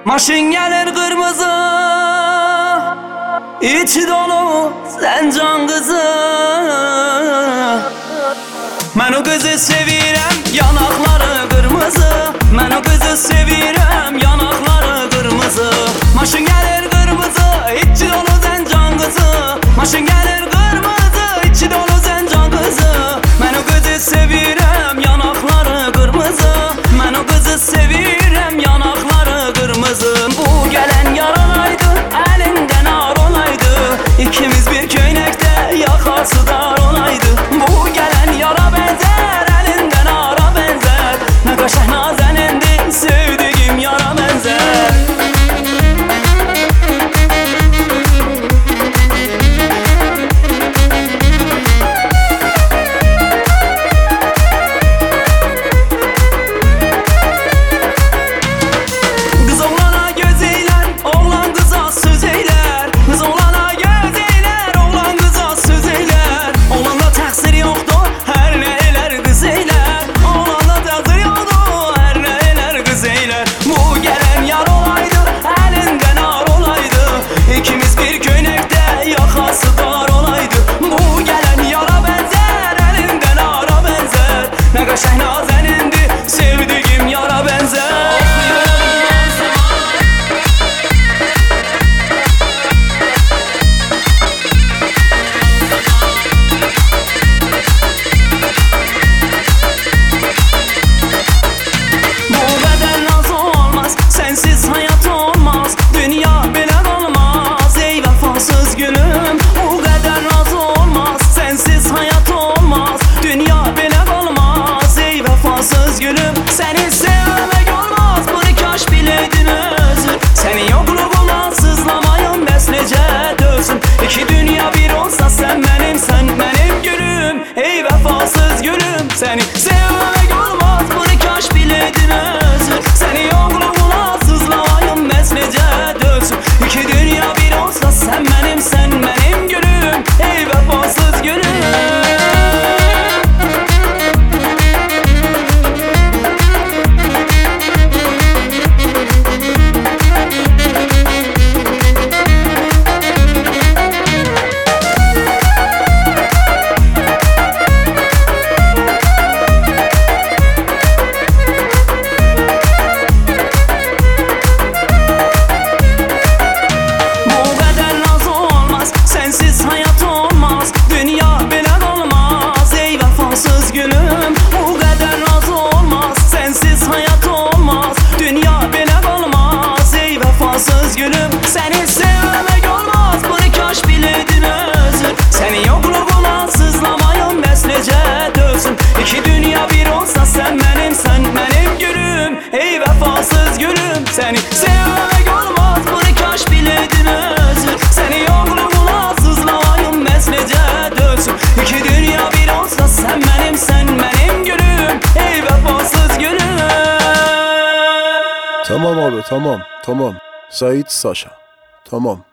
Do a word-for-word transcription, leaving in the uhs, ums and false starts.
Maşın gelir kırmızı, içi dolu sen can kızı. Ben o kızı sevirem, yanakları kırmızı. Ben o kızı sevirem, yanakları kırmızı. Maşın gelir kırmızı, içi dolu sen can kızı. Maşın gelir kırmızı, içi dolu sen can kızı. Ben o kızı sevirem, yanakları kırmızı. Ben o kızı sevirem, yanakları kırmızı. Bu gelen yaralaydı, elinden ağır olaydı. İkimiz bir köynekte, yakası dar olaydı. Bu gelen yara benzer, elinden ağıra benzer. Ne kaşah nazenendi, sevdiğim yara benzer. Şehnazenendi, sevdiğim yara benzer. Bu beden naz olmaz, sensiz hayat olmaz. Dünya bile olmaz, ey vefasız gülüm. Bu kadar naz olmaz, sensiz hayat olmaz. Dünya bile olmaz, ey vefasız gülüm. Seni sevmek olmaz, bunu kaş bileydin özür. Senin yokluğuna sızlamayım besnece dözüm. İki dünya bir olsa sen benim, sen benim gülüm. Ey vefasız gülüm, seni sevmek olmaz, bunu kaş bileydin özür. Senin yokluğuna sızlamayım besnece dözüm. İki dünya bir olsa sen benim, sen benim gülüm. Ey vefasız gülüm. Sensiz hayat olmaz, dünya bile olmaz, ey vefasız gülüm. Bu kadar naz olmaz, sensiz hayat olmaz. Dünya bile olmaz, ey vefasız gülüm. Seni sevmek olmaz, bunu kaş bileydin özür. Senin yokluğuna sızlamayım besnece dözüm. İki dünya bir olsa sen benim, sen benim gülüm. Ey vefasız gülüm, seni sevmek olmaz, bunu kaş bileydin özür. Senin yokluğuna sızlamayım besnece dözüm. İki dünya bir olsa sen benim, sen benim gülüm. Ey vefasız gülüm. Tamam abi, tamam, tamam. Sait Saşa. Tamam.